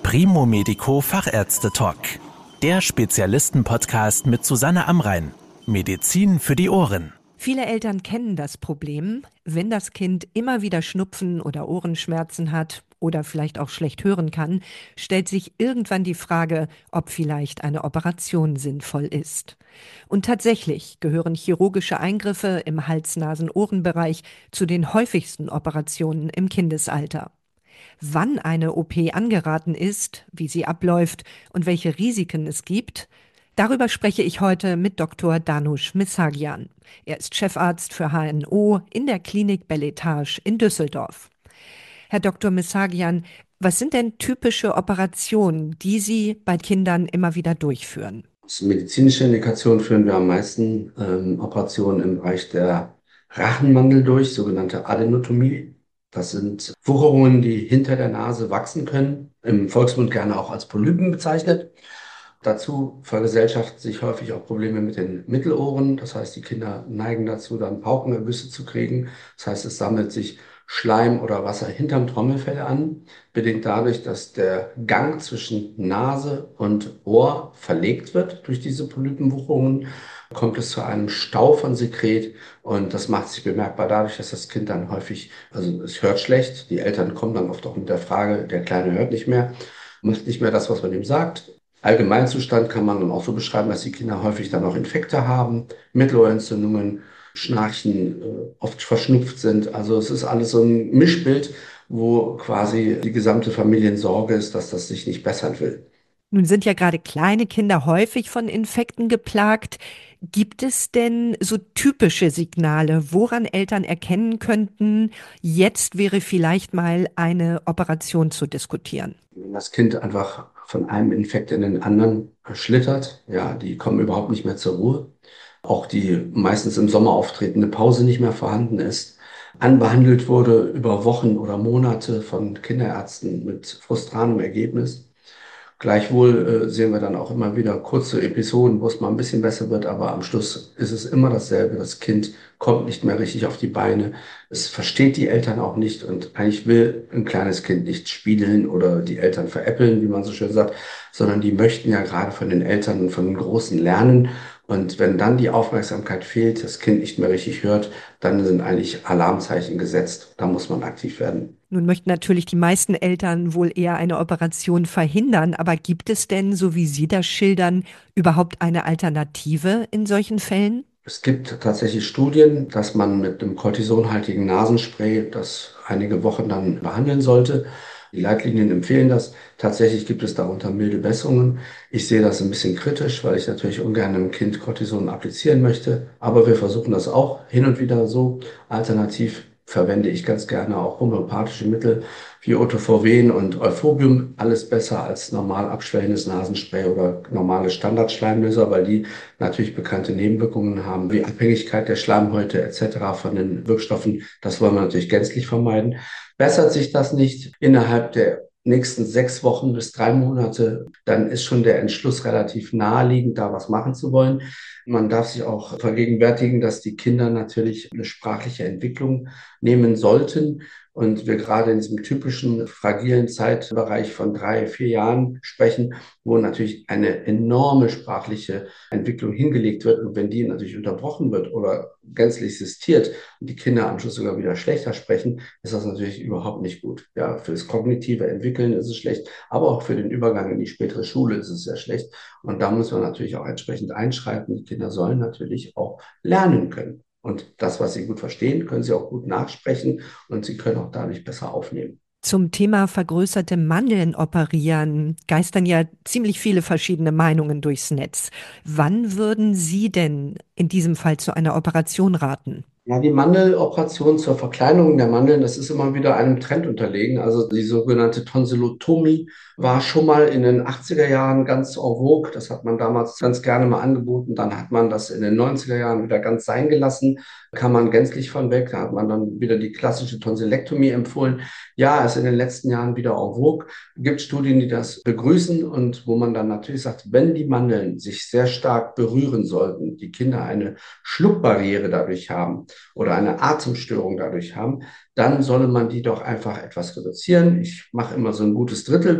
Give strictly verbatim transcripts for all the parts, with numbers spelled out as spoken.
Primo Medico Fachärzte Talk. Der Spezialisten-Podcast mit Susanne Amrein. Medizin für die Ohren. Viele Eltern kennen das Problem, wenn das Kind immer wieder Schnupfen oder Ohrenschmerzen hat oder vielleicht auch schlecht hören kann, stellt sich irgendwann die Frage, ob vielleicht eine Operation sinnvoll ist. Und tatsächlich gehören chirurgische Eingriffe im Hals-Nasen-Ohren-Bereich zu den häufigsten Operationen im Kindesalter. Wann eine O P angeraten ist, wie sie abläuft und welche Risiken es gibt, darüber spreche ich heute mit Doktor Danush Messagian. Er ist Chefarzt für H N O in der Klinik Beletage in Düsseldorf. Herr Doktor Messagian, was sind denn typische Operationen, die Sie bei Kindern immer wieder durchführen? Als medizinische Indikation führen wir am meisten ähm, Operationen im Bereich der Rachenmandel durch, sogenannte Adenotomie. Das sind Wucherungen, die hinter der Nase wachsen können, im Volksmund gerne auch als Polypen bezeichnet. Dazu vergesellschaften sich häufig auch Probleme mit den Mittelohren. Das heißt, die Kinder neigen dazu, dann Paukenergüsse zu kriegen. Das heißt, es sammelt sich Schleim oder Wasser hinterm Trommelfell an, bedingt dadurch, dass der Gang zwischen Nase und Ohr verlegt wird durch diese Polypenwucherungen. Kommt es zu einem Stau von Sekret und das macht sich bemerkbar dadurch, dass das Kind dann häufig, also es hört schlecht. Die Eltern kommen dann oft auch mit der Frage, der Kleine hört nicht mehr, macht nicht mehr das, was man ihm sagt. Allgemeinzustand kann man dann auch so beschreiben, dass die Kinder häufig dann auch Infekte haben, Mittelohrentzündungen, Schnarchen, oft verschnupft sind. Also es ist alles so ein Mischbild, wo quasi die gesamte Familiensorge ist, dass das sich nicht bessern will. Nun sind ja gerade kleine Kinder häufig von Infekten geplagt. Gibt es denn so typische Signale, woran Eltern erkennen könnten, jetzt wäre vielleicht mal eine Operation zu diskutieren? Wenn das Kind einfach von einem Infekt in den anderen schlittert, ja, die kommen überhaupt nicht mehr zur Ruhe. Auch die meistens im Sommer auftretende Pause nicht mehr vorhanden ist, anbehandelt wurde über Wochen oder Monate von Kinderärzten mit frustranem Ergebnis. Gleichwohl äh, sehen wir dann auch immer wieder kurze Episoden, wo es mal ein bisschen besser wird, aber am Schluss ist es immer dasselbe. Das Kind kommt nicht mehr richtig auf die Beine. Es versteht die Eltern auch nicht und eigentlich will ein kleines Kind nicht spielen oder die Eltern veräppeln, wie man so schön sagt, sondern die möchten ja gerade von den Eltern und von den Großen lernen. Und wenn dann die Aufmerksamkeit fehlt, das Kind nicht mehr richtig hört, dann sind eigentlich Alarmzeichen gesetzt. Da muss man aktiv werden. Nun möchten natürlich die meisten Eltern wohl eher eine Operation verhindern, aber gibt es denn, so wie Sie das schildern, überhaupt eine Alternative in solchen Fällen? Es gibt tatsächlich Studien, dass man mit einem kortisonhaltigen Nasenspray das einige Wochen dann behandeln sollte. Die Leitlinien empfehlen das. Tatsächlich gibt es darunter milde Besserungen. Ich sehe das ein bisschen kritisch, weil ich natürlich ungern einem Kind Cortison applizieren möchte. Aber wir versuchen das auch hin und wieder so. Alternativ verwende ich ganz gerne auch homöopathische Mittel wie Otoforven und Euphorbium. Alles besser als normal abschwellendes Nasenspray oder normale Standardschleimlöser, weil die natürlich bekannte Nebenwirkungen haben, wie Abhängigkeit der Schleimhäute et cetera von den Wirkstoffen. Das wollen wir natürlich gänzlich vermeiden. Bessert sich das nicht innerhalb der nächsten sechs Wochen bis drei Monate, dann ist schon der Entschluss relativ naheliegend, da was machen zu wollen. Man darf sich auch vergegenwärtigen, dass die Kinder natürlich eine sprachliche Entwicklung nehmen sollten. Und wir gerade in diesem typischen fragilen Zeitbereich von drei, vier Jahren sprechen, wo natürlich eine enorme sprachliche Entwicklung hingelegt wird. Und wenn die natürlich unterbrochen wird oder gänzlich sistiert und die Kinder am Schluss sogar wieder schlechter sprechen, ist das natürlich überhaupt nicht gut. Ja, für das kognitive Entwickeln ist es schlecht, aber auch für den Übergang in die spätere Schule ist es sehr schlecht. Und da muss man natürlich auch entsprechend einschreiten. Die Kinder sollen natürlich auch lernen können. Und das, was sie gut verstehen, können sie auch gut nachsprechen und sie können auch dadurch besser aufnehmen. Zum Thema vergrößerte Mandeln operieren geistern ja ziemlich viele verschiedene Meinungen durchs Netz. Wann würden Sie denn in diesem Fall zu einer Operation raten? Ja, die Mandeloperation zur Verkleinerung der Mandeln, das ist immer wieder einem Trend unterlegen. Also die sogenannte Tonsillotomie war schon mal in den achtziger Jahren ganz en vogue. Das hat man damals ganz gerne mal angeboten. Dann hat man das in den neunziger Jahren wieder ganz sein gelassen. Kann man gänzlich von weg. Da hat man dann wieder die klassische Tonsillektomie empfohlen. Ja, ist in den letzten Jahren wieder en vogue. Es gibt Studien, die das begrüßen und wo man dann natürlich sagt, wenn die Mandeln sich sehr stark berühren sollten, die Kinder eine Schluckbarriere dadurch haben, oder eine Atemstörung dadurch haben, dann solle man die doch einfach etwas reduzieren. Ich mache immer so ein gutes Drittel weg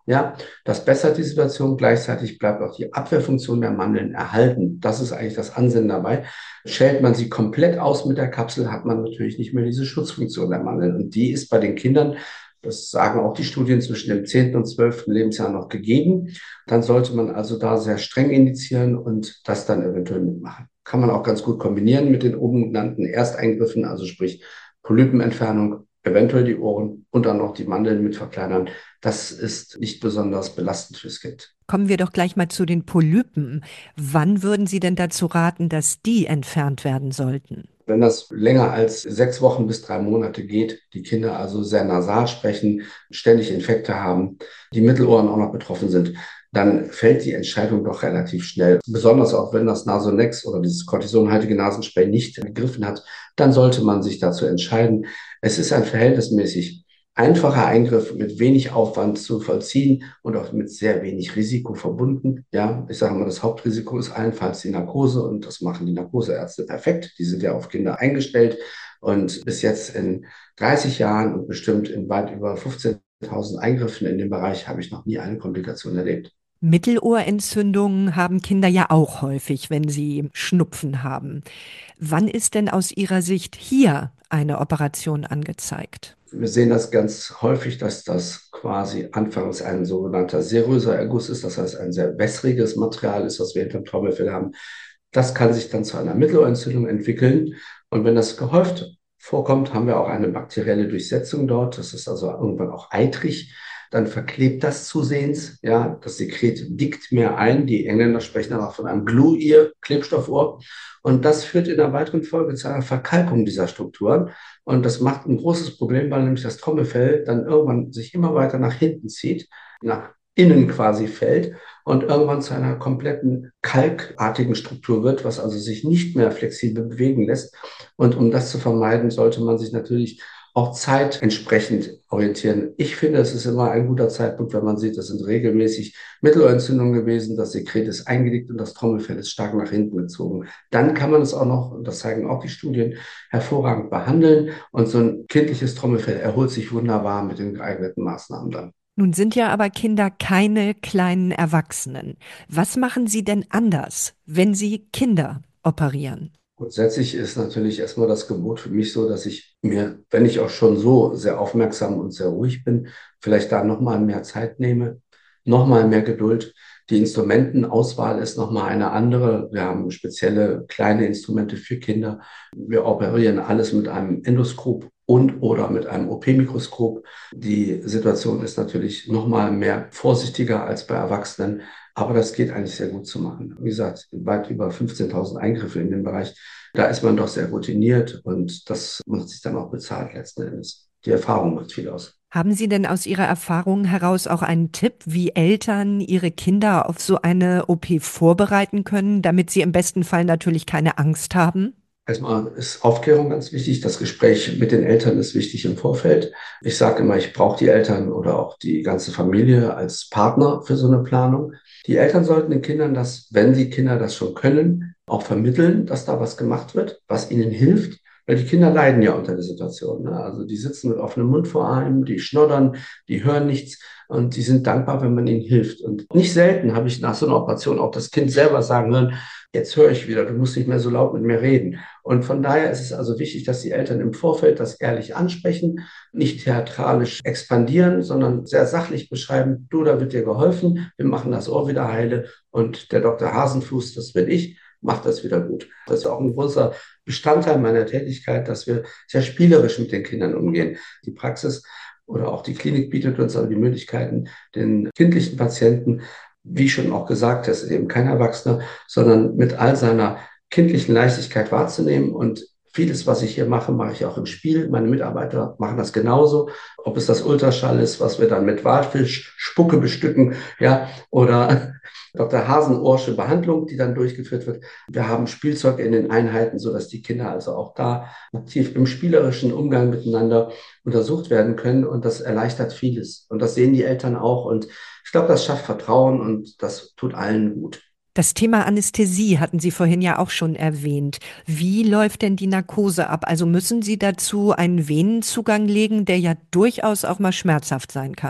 Ja, das bessert die Situation. Gleichzeitig bleibt auch die Abwehrfunktion der Mandeln erhalten. Das ist eigentlich das Ansinnen dabei. Schält man sie komplett aus mit der Kapsel, hat man natürlich nicht mehr diese Schutzfunktion der Mandeln. Und die ist bei den Kindern, das sagen auch die Studien, zwischen dem zehnten und zwölften Lebensjahr noch gegeben. Dann sollte man also da sehr streng indizieren und das dann eventuell mitmachen. Kann man auch ganz gut kombinieren mit den oben genannten Ersteingriffen, also sprich Polypenentfernung, eventuell die Ohren und dann noch die Mandeln mit verkleinern. Das ist nicht besonders belastend fürs Kind. Kommen wir doch gleich mal zu den Polypen. Wann würden Sie denn dazu raten, dass die entfernt werden sollten? Wenn das länger als sechs Wochen bis drei Monate geht, die Kinder also sehr nasal sprechen, ständig Infekte haben, die Mittelohren auch noch betroffen sind, dann fällt die Entscheidung doch relativ schnell. Besonders auch wenn das Nasonex oder dieses kortisonhaltige Nasenspray nicht gegriffen hat, dann sollte man sich dazu entscheiden. Es ist ein verhältnismäßig einfacher Eingriff mit wenig Aufwand zu vollziehen und auch mit sehr wenig Risiko verbunden. Ja, ich sage mal, das Hauptrisiko ist allenfalls die Narkose und das machen die Narkoseärzte perfekt. Die sind ja auf Kinder eingestellt und bis jetzt in dreißig Jahren und bestimmt in weit über fünfzehntausend Eingriffen in dem Bereich habe ich noch nie eine Komplikation erlebt. Mittelohrentzündungen haben Kinder ja auch häufig, wenn sie Schnupfen haben. Wann ist denn aus Ihrer Sicht hier eine Operation angezeigt? Wir sehen das ganz häufig, dass das quasi anfangs ein sogenannter seröser Erguss ist, das heißt ein sehr wässriges Material ist, was wir hinterm Trommelfell haben. Das kann sich dann zu einer Mittelohrentzündung entwickeln. Und wenn das gehäuft vorkommt, haben wir auch eine bakterielle Durchsetzung dort. Das ist also irgendwann auch eitrig. Dann verklebt das zusehends. Ja, das Sekret dickt mehr ein. Die Engländer sprechen dann auch von einem Glue-Ear, Klebstoffohr. Und das führt in der weiteren Folge zu einer Verkalkung dieser Strukturen. Und das macht ein großes Problem, weil nämlich das Trommelfell dann irgendwann sich immer weiter nach hinten zieht, nach innen quasi fällt und irgendwann zu einer kompletten kalkartigen Struktur wird, was also sich nicht mehr flexibel bewegen lässt. Und um das zu vermeiden, sollte man sich natürlich auch zeitentsprechend orientieren. Ich finde, es ist immer ein guter Zeitpunkt, wenn man sieht, das sind regelmäßig Mittelohrentzündungen gewesen, das Sekret ist eingedickt und das Trommelfell ist stark nach hinten gezogen. Dann kann man es auch noch, und das zeigen auch die Studien, hervorragend behandeln und so ein kindliches Trommelfell erholt sich wunderbar mit den geeigneten Maßnahmen dann. Nun sind ja aber Kinder keine kleinen Erwachsenen. Was machen Sie denn anders, wenn Sie Kinder operieren? Grundsätzlich ist natürlich erstmal das Gebot für mich so, dass ich mir, wenn ich auch schon so sehr aufmerksam und sehr ruhig bin, vielleicht da nochmal mehr Zeit nehme, nochmal mehr Geduld. Die Instrumentenauswahl ist nochmal eine andere. Wir haben spezielle kleine Instrumente für Kinder. Wir operieren alles mit einem Endoskop und oder mit einem O P-Mikroskop. Die Situation ist natürlich nochmal mehr vorsichtiger als bei Erwachsenen. Aber das geht eigentlich sehr gut zu machen. Wie gesagt, weit über fünfzehntausend Eingriffe in dem Bereich. Da ist man doch sehr routiniert und das macht sich dann auch bezahlt letzten Endes. Die Erfahrung macht viel aus. Haben Sie denn aus Ihrer Erfahrung heraus auch einen Tipp, wie Eltern ihre Kinder auf so eine O P vorbereiten können, damit sie im besten Fall natürlich keine Angst haben? Erstmal ist Aufklärung ganz wichtig. Das Gespräch mit den Eltern ist wichtig im Vorfeld. Ich sage immer, ich brauche die Eltern oder auch die ganze Familie als Partner für so eine Planung. Die Eltern sollten den Kindern das, wenn die Kinder das schon können, auch vermitteln, dass da was gemacht wird, was ihnen hilft. Weil die Kinder leiden ja unter der Situation. Ne? Also die sitzen mit offenem Mund vor einem, die schnoddern, die hören nichts und die sind dankbar, wenn man ihnen hilft. Und nicht selten habe ich nach so einer Operation auch das Kind selber sagen hören, jetzt höre ich wieder, du musst nicht mehr so laut mit mir reden. Und von daher ist es also wichtig, dass die Eltern im Vorfeld das ehrlich ansprechen, nicht theatralisch expandieren, sondern sehr sachlich beschreiben, du, da wird dir geholfen, wir machen das Ohr wieder heile und der Doktor Hasenfuß, das bin ich, macht das wieder gut. Das ist auch ein großer Bestandteil meiner Tätigkeit, dass wir sehr spielerisch mit den Kindern umgehen. Die Praxis oder auch die Klinik bietet uns aber die Möglichkeiten, den kindlichen Patienten, wie schon auch gesagt, das ist eben kein Erwachsener, sondern mit all seiner kindlichen Leichtigkeit wahrzunehmen. Und vieles, was ich hier mache, mache ich auch im Spiel. Meine Mitarbeiter machen das genauso. Ob es das Ultraschall ist, was wir dann mit Walfischspucke bestücken, ja, oder Doktor Hasenohrsche Behandlung, die dann durchgeführt wird. Wir haben Spielzeug in den Einheiten, sodass die Kinder also auch da aktiv im spielerischen Umgang miteinander untersucht werden können. Und das erleichtert vieles. Und das sehen die Eltern auch. Und ich glaube, das schafft Vertrauen und das tut allen gut. Das Thema Anästhesie hatten Sie vorhin ja auch schon erwähnt. Wie läuft denn die Narkose ab? Also müssen Sie dazu einen Venenzugang legen, der ja durchaus auch mal schmerzhaft sein kann?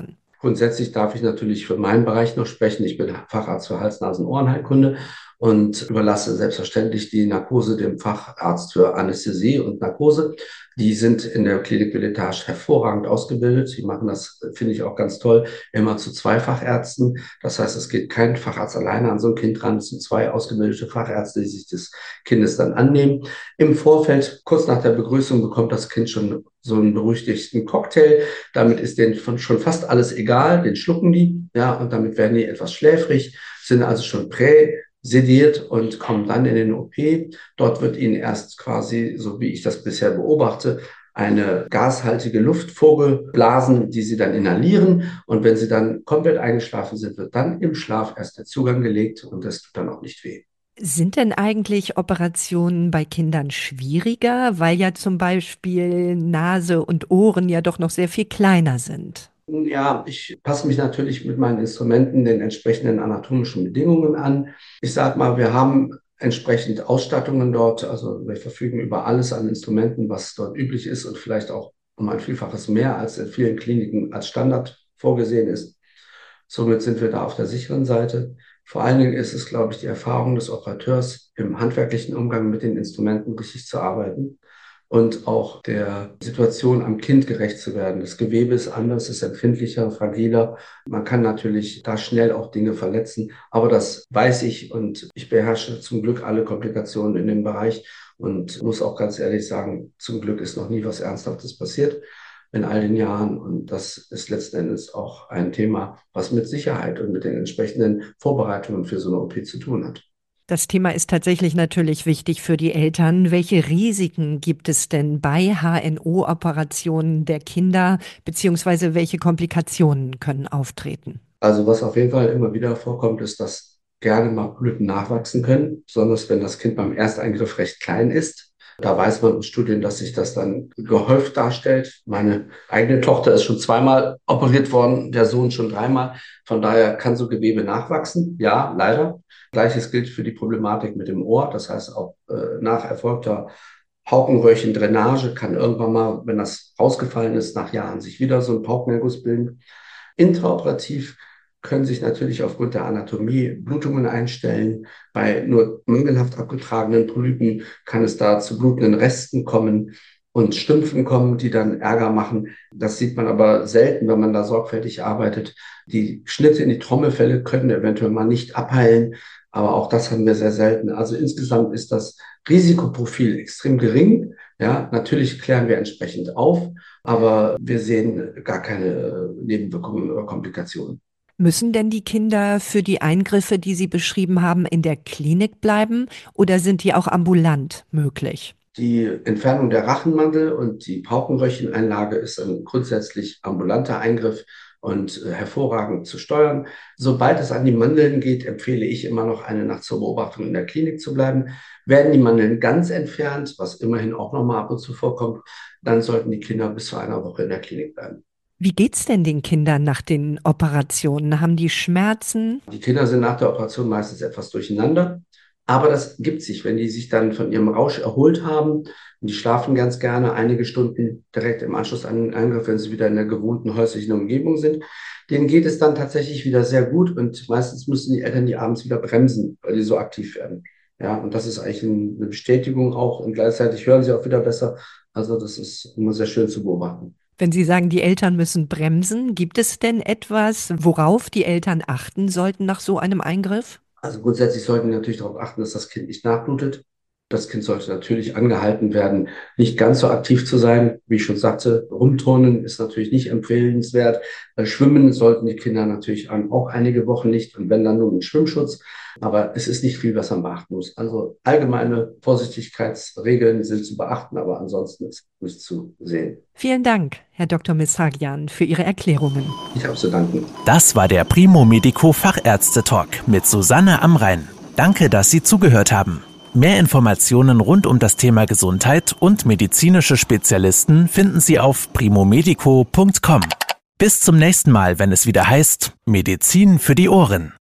Grundsätzlich darf ich natürlich für meinen Bereich noch sprechen. Ich bin Facharzt für Hals-Nasen-Ohrenheilkunde und überlasse selbstverständlich die Narkose dem Facharzt für Anästhesie und Narkose. Die sind in der Klinik Beletage hervorragend ausgebildet. Die machen das, finde ich auch ganz toll, immer zu zwei Fachärzten. Das heißt, es geht kein Facharzt alleine an so ein Kind ran. Es sind zwei ausgebildete Fachärzte, die sich des Kindes dann annehmen. Im Vorfeld, kurz nach der Begrüßung, bekommt das Kind schon so einen berüchtigten Cocktail. Damit ist denen schon fast alles egal. Den schlucken die, ja, und damit werden die etwas schläfrig, sind also schon prä sediert und kommen dann in den O P. Dort wird ihnen erst quasi, so wie ich das bisher beobachte, eine gashaltige Luft vorgeblasen, die sie dann inhalieren. Und wenn sie dann komplett eingeschlafen sind, wird dann im Schlaf erst der Zugang gelegt und das tut dann auch nicht weh. Sind denn eigentlich Operationen bei Kindern schwieriger, weil ja zum Beispiel Nase und Ohren ja doch noch sehr viel kleiner sind? Ja, ich passe mich natürlich mit meinen Instrumenten den entsprechenden anatomischen Bedingungen an. Ich sage mal, wir haben entsprechend Ausstattungen dort. Also wir verfügen über alles an Instrumenten, was dort üblich ist und vielleicht auch um ein Vielfaches mehr als in vielen Kliniken als Standard vorgesehen ist. Somit sind wir da auf der sicheren Seite. Vor allen Dingen ist es, glaube ich, die Erfahrung des Operateurs im handwerklichen Umgang mit den Instrumenten richtig zu arbeiten und auch der Situation am Kind gerecht zu werden. Das Gewebe ist anders, ist empfindlicher, fragiler. Man kann natürlich da schnell auch Dinge verletzen, aber das weiß ich und ich beherrsche zum Glück alle Komplikationen in dem Bereich und muss auch ganz ehrlich sagen, zum Glück ist noch nie was Ernsthaftes passiert in all den Jahren und das ist letzten Endes auch ein Thema, was mit Sicherheit und mit den entsprechenden Vorbereitungen für so eine O P zu tun hat. Das Thema ist tatsächlich natürlich wichtig für die Eltern. Welche Risiken gibt es denn bei H N O-Operationen der Kinder, beziehungsweise welche Komplikationen können auftreten? Also was auf jeden Fall immer wieder vorkommt, ist, dass gerne mal Polypen nachwachsen können, besonders wenn das Kind beim Ersteingriff recht klein ist. Da weiß man aus Studien, dass sich das dann gehäuft darstellt. Meine eigene Tochter ist schon zweimal operiert worden, der Sohn schon dreimal. Von daher kann so Gewebe nachwachsen. Ja, leider. Gleiches gilt für die Problematik mit dem Ohr. Das heißt, auch äh, nach erfolgter Paukenröhrchendrainage kann irgendwann mal, wenn das rausgefallen ist, nach Jahren sich wieder so ein Paukenerguss bilden. Intraoperativ können sich natürlich aufgrund der Anatomie Blutungen einstellen. Bei nur mangelhaft abgetragenen Polypen kann es da zu blutenden Resten kommen und Stümpfen kommen, die dann Ärger machen. Das sieht man aber selten, wenn man da sorgfältig arbeitet. Die Schnitte in die Trommelfelle können eventuell mal nicht abheilen, aber auch das haben wir sehr selten. Also insgesamt ist das Risikoprofil extrem gering. Ja, natürlich klären wir entsprechend auf, aber wir sehen gar keine Nebenwirkungen oder Komplikationen. Müssen denn die Kinder für die Eingriffe, die Sie beschrieben haben, in der Klinik bleiben oder sind die auch ambulant möglich? Die Entfernung der Rachenmandel und die Paukenröhrcheneinlage ist ein grundsätzlich ambulanter Eingriff und hervorragend zu steuern. Sobald es an die Mandeln geht, empfehle ich immer noch, eine Nacht zur Beobachtung in der Klinik zu bleiben. Werden die Mandeln ganz entfernt, was immerhin auch noch mal ab und zu vorkommt, dann sollten die Kinder bis zu einer Woche in der Klinik bleiben. Wie geht's denn den Kindern nach den Operationen? Haben die Schmerzen? Die Kinder sind nach der Operation meistens etwas durcheinander. Aber das gibt sich, wenn die sich dann von ihrem Rausch erholt haben und die schlafen ganz gerne einige Stunden direkt im Anschluss an den Eingriff, wenn sie wieder in der gewohnten häuslichen Umgebung sind. Denen geht es dann tatsächlich wieder sehr gut und meistens müssen die Eltern die abends wieder bremsen, weil die so aktiv werden. Ja, und das ist eigentlich eine Bestätigung auch und gleichzeitig hören sie auch wieder besser. Also das ist immer sehr schön zu beobachten. Wenn Sie sagen, die Eltern müssen bremsen, gibt es denn etwas, worauf die Eltern achten sollten nach so einem Eingriff? Also grundsätzlich sollten wir natürlich darauf achten, dass das Kind nicht nachblutet. Das Kind sollte natürlich angehalten werden, nicht ganz so aktiv zu sein. Wie ich schon sagte, rumturnen ist natürlich nicht empfehlenswert. Schwimmen sollten die Kinder natürlich auch einige Wochen nicht und wenn dann nur mit Schwimmschutz. Aber es ist nicht viel, was man beachten muss. Also allgemeine Vorsichtigkeitsregeln sind zu beachten, aber ansonsten ist nichts zu sehen. Vielen Dank, Herr Doktor Messagian, für Ihre Erklärungen. Ich habe zu danken. Das war der Primo Medico Fachärzte-Talk mit Susanne Amrein. Danke, dass Sie zugehört haben. Mehr Informationen rund um das Thema Gesundheit und medizinische Spezialisten finden Sie auf primomedico punkt com. Bis zum nächsten Mal, wenn es wieder heißt Medizin für die Ohren.